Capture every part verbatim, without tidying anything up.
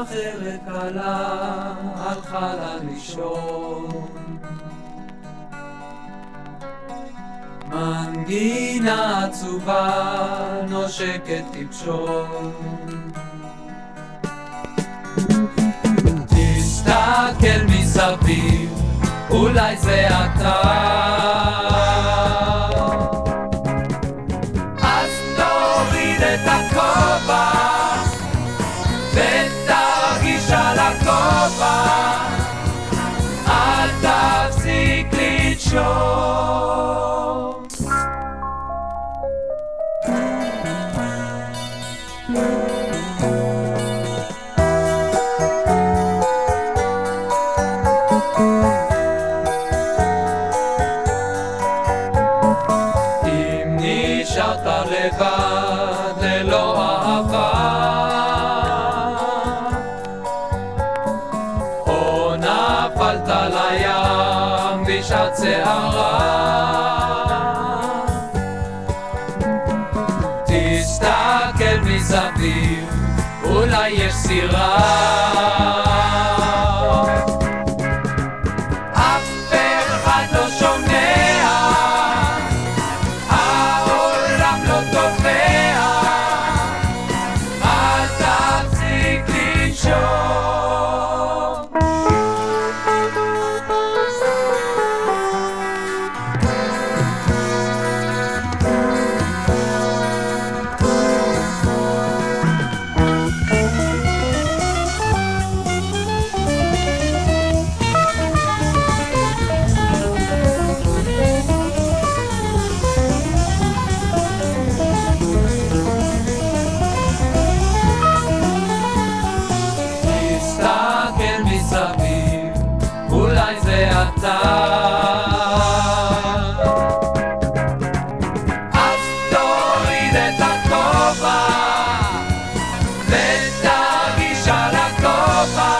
ערב קלה הלכה לה לישון, מנגינה עצובה נושקת טיפשון. תסתכל מסביב, אולי זה אתה, אז תוריד את הכובע ותרגיש על הכובע, אל תפסיק לנשום. אם נשארת לבד ללא אהבה, או נפלת לים בשעת סערה, תסתכל מסביב, אולי יש סירה, אף אחד לא שומע, העולם לא תובע, אל תפסיק לנשום. אולי זה אתה, אז תוריד את הכובע ותרגיש על הכובע,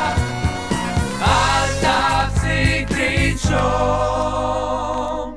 אל תפסיק לנשום.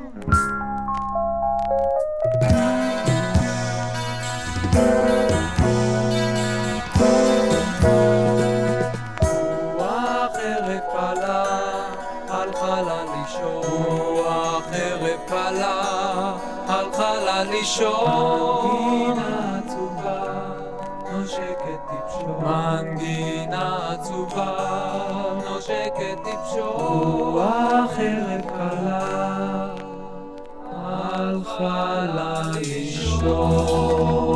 הלכה לה לישון, רוח ערב קלה הלכה לה לישון, מנגינה עצובה נושקת טיפשון, מנגינה עצובה נושקת טיפשון, רוח ערב קלה הלכה לה לישון.